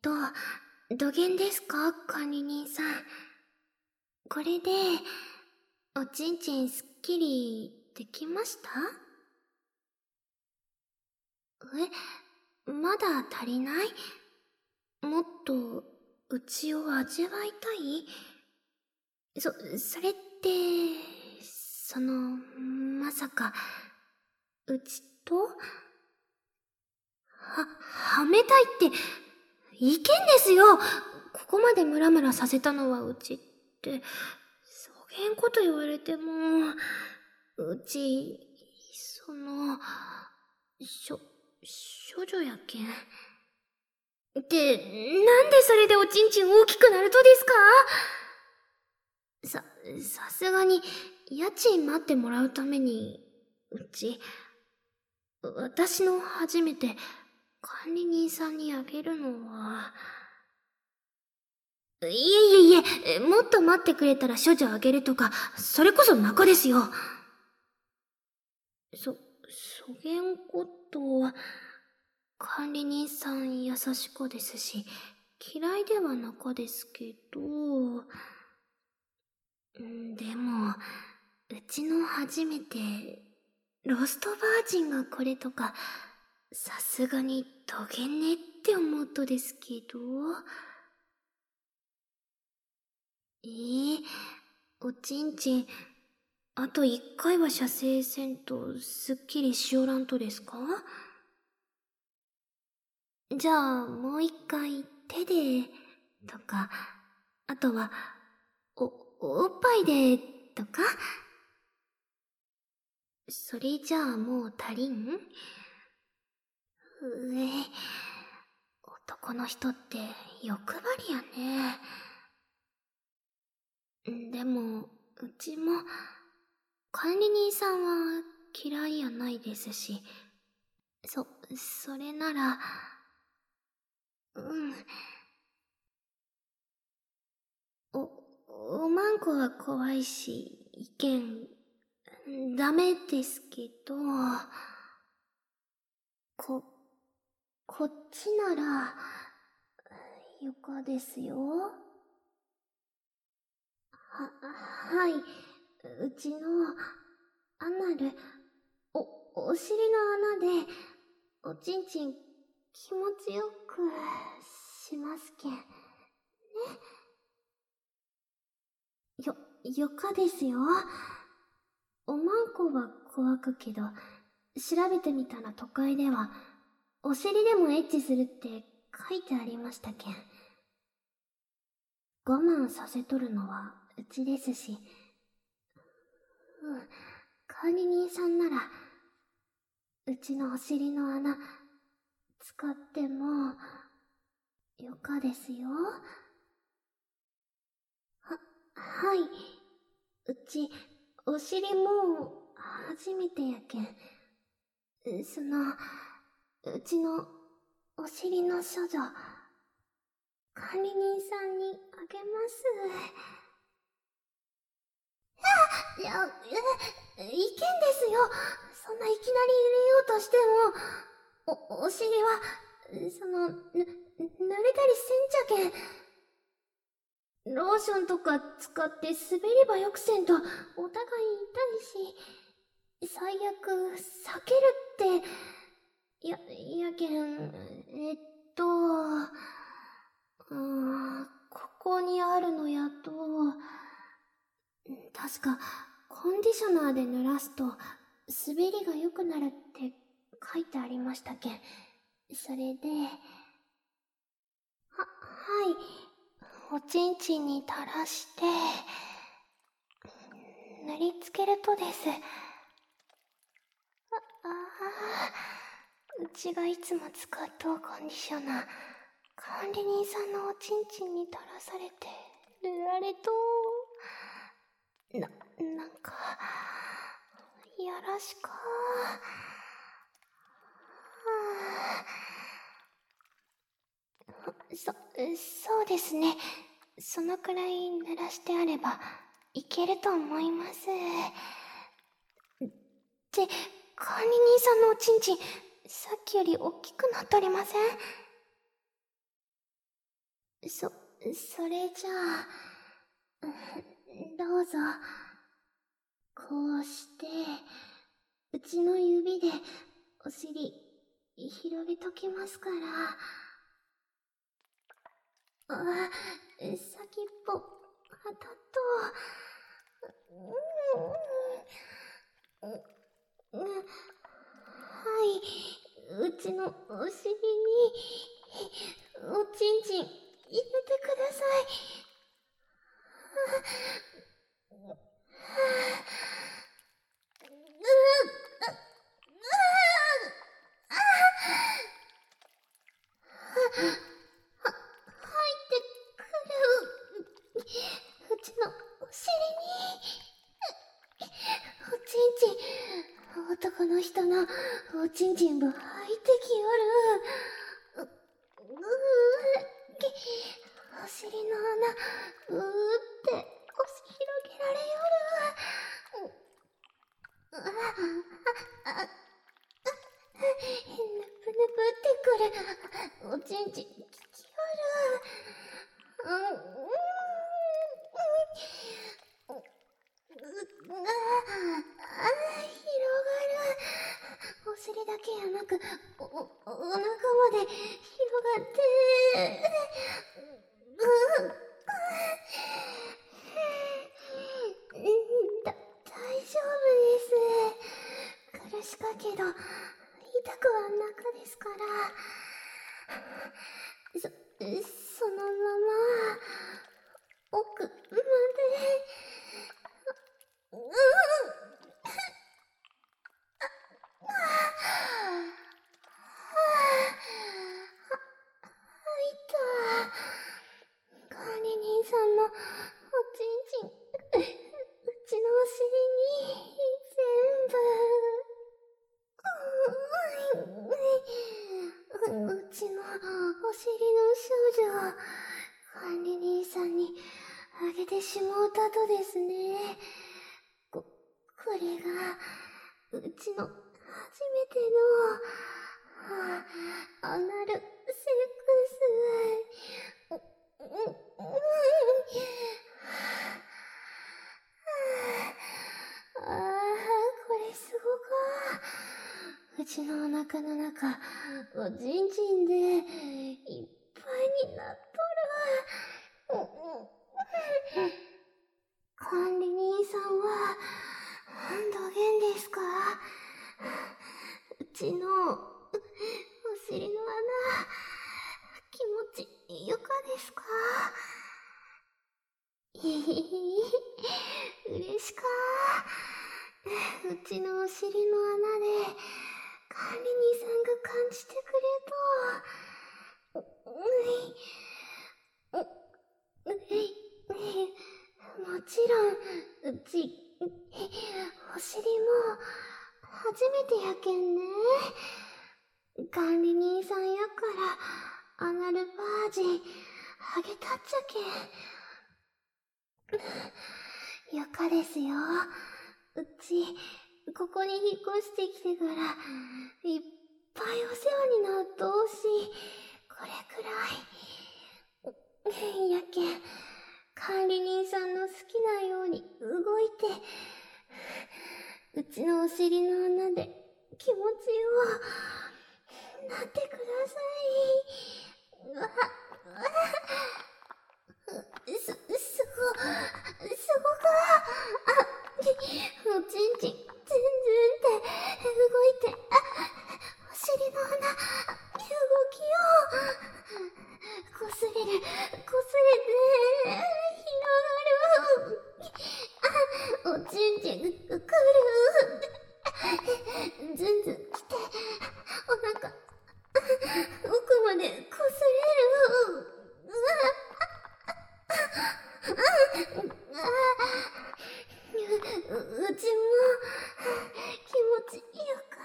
どげんですか、管理人さん。これで、おちんちんすっきりできました？まだ足りない？もっと、うちを味わいたい？それって、まさか、うちと？はめたいって、いけんですよ！ここまでムラムラさせたのはうちって、そげんこと言われても、うち、処女やけん。って、なんでそれでおちんちん大きくなるとですか？さすがに、家賃待ってもらうために、私の初めて、管理人さんにあげるのは。いえいえいえ、もっと待ってくれたら処女あげるとか、それこそ馬鹿ですよ。そげんことは、管理人さん優しかですし、嫌いではなかですけど、でも、うちの初めて、ロストバージンがこれとか、さすがにどげんねって思うとですけど。おちんちん、あと一回は射精せんとすっきりしおらんとですか？じゃあもう一回手でとか、あとはおっぱいでとか？それじゃあもう足りん？男の人って欲張りやね。でも、うちも、管理人さんは嫌いやないですし、それなら、おまんこは怖いし、意見、ダメですけど、こっちなら、よかですよ。はい、うちの、アナル、お尻の穴で、おちんちん、気持ちよく、しますけん。ね。よかですよ。おまんこは怖くけど、調べてみたら都会では、お尻でもエッチするって書いてありましたけん。我慢させとるのはうちですし、管理人さんなら、うちのお尻の穴、使っても、よかですよ。はい。うち、お尻もう、初めてやけん。うちの、お尻の処女、管理人さんにあげます。いや、いけんですよ。そんないきなり入れようとしても、お尻は、濡れたりせんじゃけん。ローションとか使って滑ればよくせんと、お互い痛いし、最悪、避けるって、やけん、ここにあるのやと、確か、コンディショナーで濡らすと、滑りが良くなるって書いてありましたけん。それで、はい。おちんちんに垂らして、塗りつけるとです。うちがいつも使っとうコンディショナー、管理人さんのおちんちんに垂らされて、塗られとなんか、やらしかそうですね。そのくらい濡らしてあれば、いけると思います。って管理人さんのおちんちん、さっきより大きくなっとりません？ それじゃあ、どうぞ。こうして、うちの指でお尻広げときますから。先っぽ、はたと、はい、うちのお尻に、おちんちん入れてください。入ってくる。うちのお尻に。おちんちん、男の人のおちんちんも入ってきよる。お尻の穴、って押し広げられよる。ぬぷぬぷってくる。おちんちん、きよる。広がる。お尻だけやなく、お腹まで広がって、大丈夫です。苦しかけど、痛くはなかですから。そのまま、奥まで、管理人さんのおちんちん、うちのお尻に全部、うちのお尻の少女を管理人さんにあげてしもうたとですね。これが、うちの初めての、アナルセックス。これすごか。うちのお腹の中、おちんちんでいっぱいになっとる。管理人さんは、どげんですか？うちの、お尻の穴、気持ちよかですか？嬉しか。うちのお尻の穴で、管理人さんが感じてくれと。もちろん、うち、お尻も、初めてやけんね。管理人さんやから、アナルバージン、あげたっちゃけん。よかですよ。うち、ここに引っ越してきてから、いっぱいお世話になっとうし、これくらい。やけん、管理人さんの好きなように動いて、うちのお尻の穴で気持ちよなってください。すごか。おちんちん、全然って動いて、お尻の穴、動きよ。こすれて、広がる。おちんちん、くる。ずんずん来て、お腹、奥までこすれる。うちも気持ちよか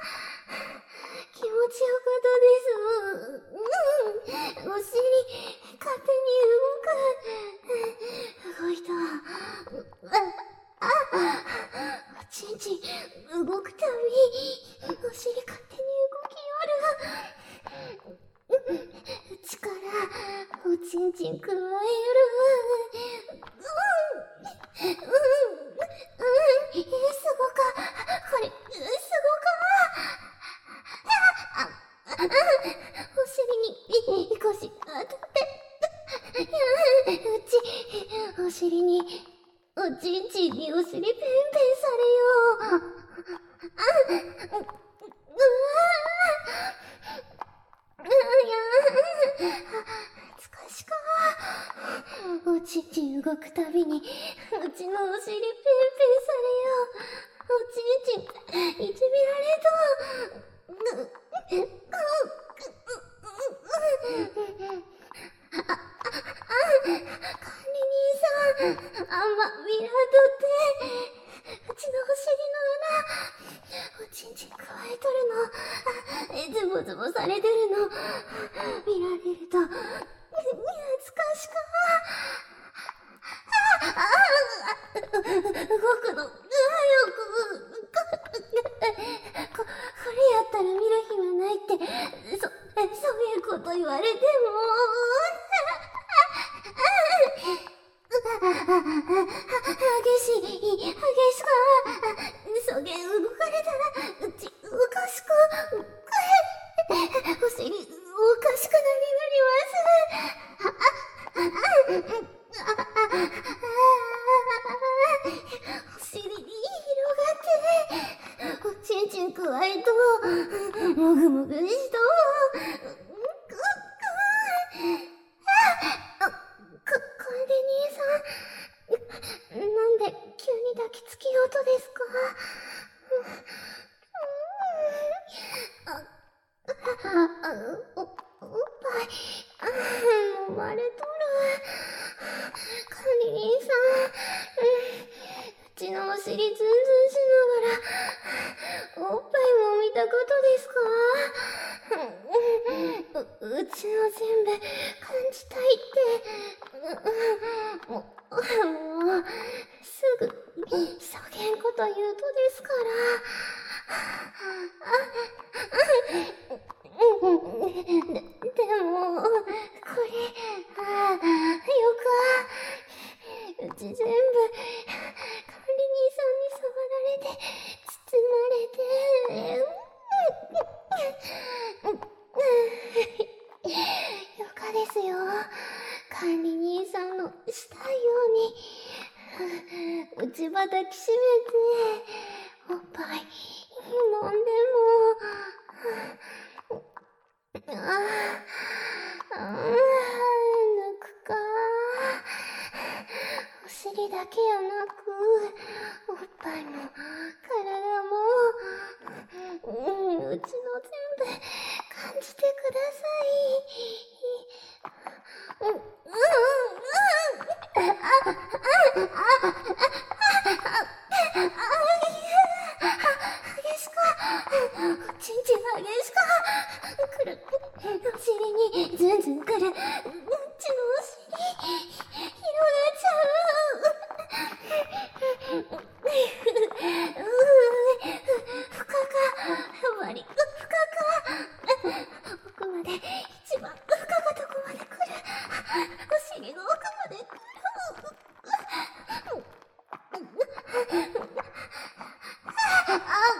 ったです。お尻勝手に動いた。おちんちん動くたびお尻勝手に動きよる。うちからおちんんちんくわえる。すごか。これ、すごか。お尻に、腰当たって。お尻に、おちんちんにお尻ペンペンされよう。懐かしか。おちんちん動くたびに、うちのお尻ペンペンされよう。おちんちん、いじめられと。管理人さん、あんま見らんとって。うちのお尻の穴、おちんちんくわえとるの、ズボズボされてるの、見られると、懐かしか。動くの、早く。これやったら見る暇ないって、そういうこと言われても。激しか。そげん動かれたら、うち、おかしく。お尻、おかしくなります。お尻に広がって、おちんちんくわえと、もぐもぐしと、管理人さん、なんで急に抱きつきようとですか？おっぱい、揉まれとる。管理人さん、うちのお尻ズンズンしながら、おっぱいも見たことですか？うちの全部感じたいって。もう、すぐ、そげんこと言うとですから。でも、これ、よか。うち全部、管理人さんに触られて、包まれて、よかですよ。管理人さんのしたいように、内ば抱きしめて、おっぱい、飲んでも、抜くか。お尻だけやなく、おっぱいも、体も、うちの全部、感じてください。激しか。ちんちん激しか。くる。お尻にズンズンくる。うちのお尻、広がっちゃう。深か。割り、深か。奥まで、一番深かとこまで来る。お尻の奥まで来る。おっ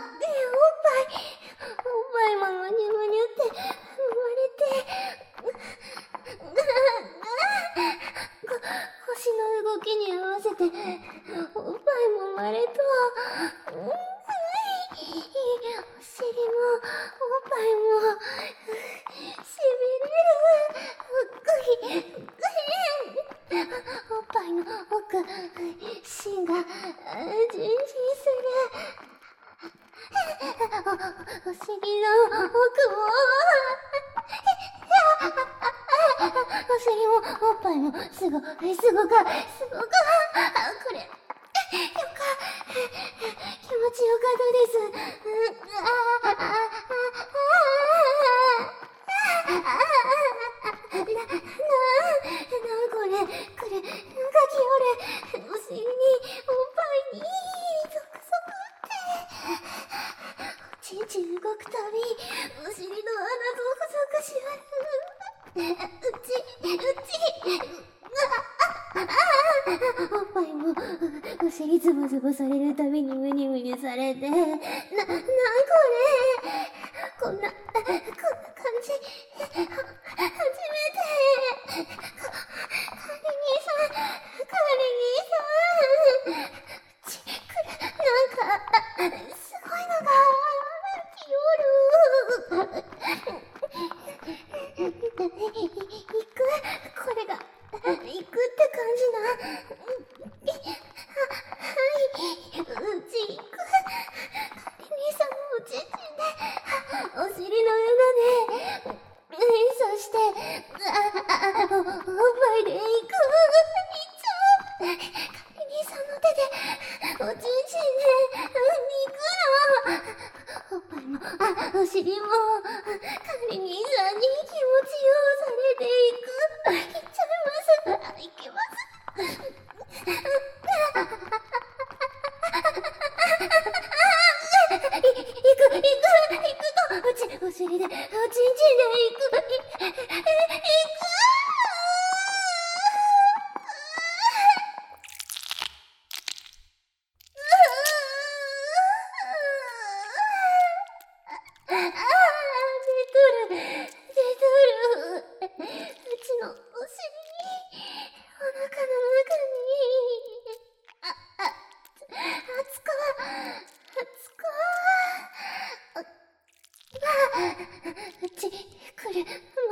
ぱいもむにゅむにゅって、生まれて、腰の動きに合わせて、おっぱいも生まれと、お尻も、おっぱいも、しびれる。おっぱいの奥、芯が、じんじんする。お尻の奥も、お尻も、おっぱいも、すごか。これ、よか。気持ちよかったです。これ、なんかきおれ。お尻に、おっぱいに、ゾクゾクって。おちんちん動くたび、お尻の穴ゾクゾクしわる。 おっぱいも、お尻ズボズボされるたびにムニムニされて、これ。こんな感じ、初めて。管理人さん、なんか、すごいのが、行くこれが、行くって感じな。はい、うち行く。管理人さんもおちんちんで、お尻の上まで、そして、おっぱいで行く。管理人さんの手で、おちんちんで、行くの。おっぱいも、お尻も、管理人さんに気持ちよされていく。行っちゃいます。行きます。行くと、お尻で、おちんちんで行く。行く。出とる。うちのお尻に、お腹の中に、熱か。うち、来る。また来る。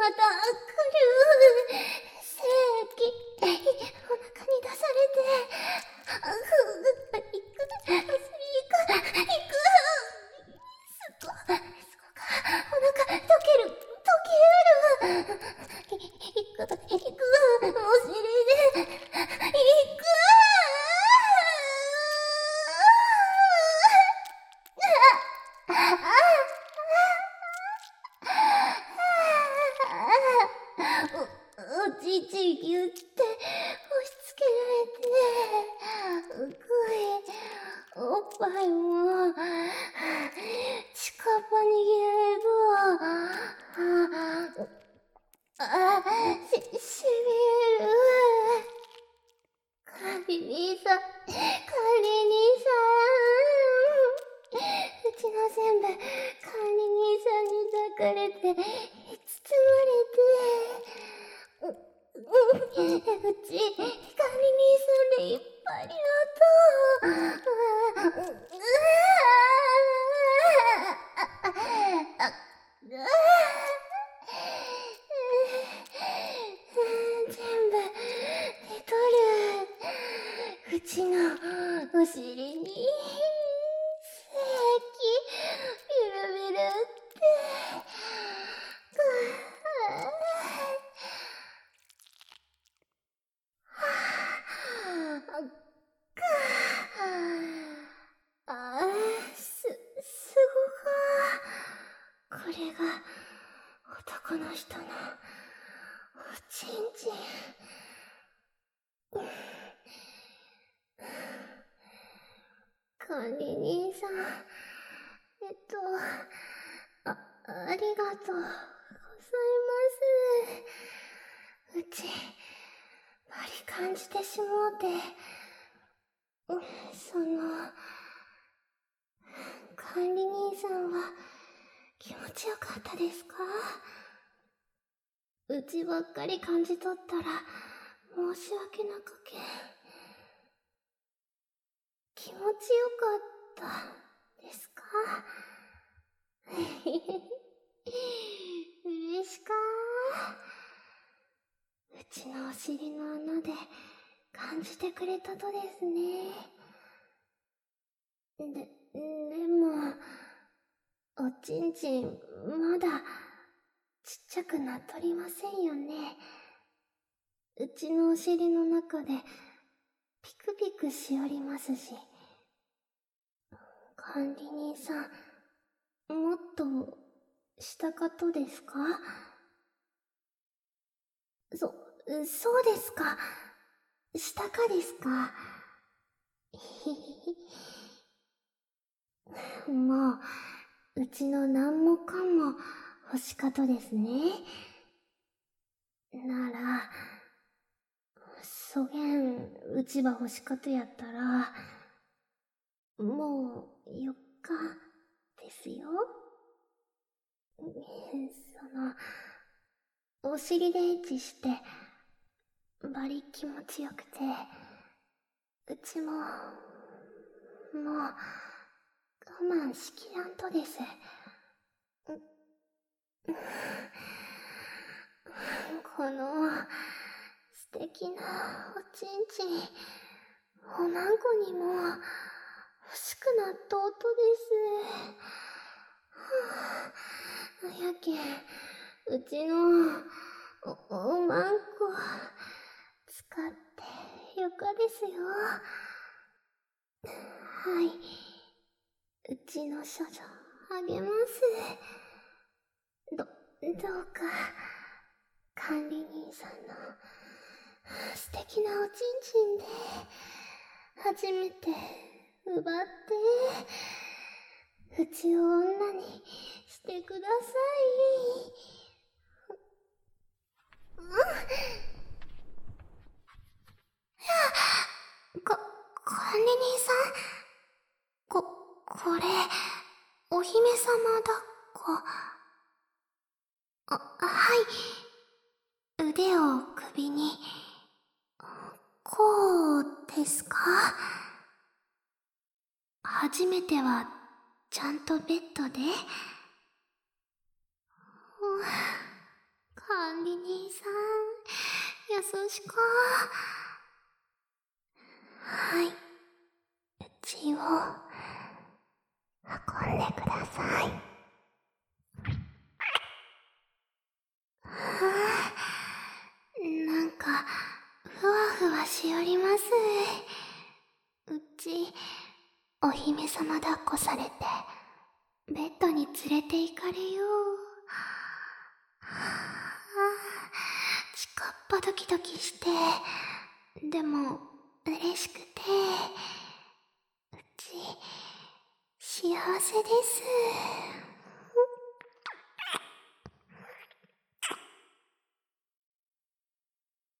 精液、お腹に出されて、行く。お尻行く。すごか。お腹溶ける。行く。お尻で、行く。おちんちんぎゅって押し付けられて、おっぱいも近場に握られると、しびれる。管理人さん、うちの全部管理人さんに抱かれて、包まれて、うち、管理人さんでいっぱいになった。全部出とる。うちのお尻に精液ビルビルって。すごか。これが男の人のおちんちん。管理人さん、ありがとうございます。うち、バリ感じてしもうて、管理人さんは気持ちよかったですか？うちばっかり感じ取ったら申し訳なかけん。気持ちよかったですか？嬉しかー。うちのお尻の穴で感じてくれたとですね。でも、おちんちん、まだ、ちっちゃくなっとりませんよね。うちのお尻の中で、ピクピクしおりますし。管理人さん、もっと、したかとですか？そうですか。したかですか。もう、うちの何もかんも欲しかとですね。 なら、そげんうちば欲しかとやったら、もう4日ですよ。お尻でエッチして、バリ気持ちよくて、うちも、もう、我慢しきらんとです。この、素敵なおちんちん、おまんこにも、欲しくなっとうとです。やけん、うちの、おまんこ、使ってよかですよ。はい。うちの処女、あげます。どうか、管理人さんの、素敵なおちんちんで、初めて、奪って、うちを女にしてください。管理人さん、これ、お姫様抱っこ。はい。腕を首に、こうですか？初めては、ちゃんとベッドで？管理人さん、優しか。はい。うちを、運んでください。なんか、ふわふわしおります。うち、お姫様抱っこされて、ベッドに連れて行かれよう。ちかっぱドキドキして、でも、嬉しくて、うち、幸せです。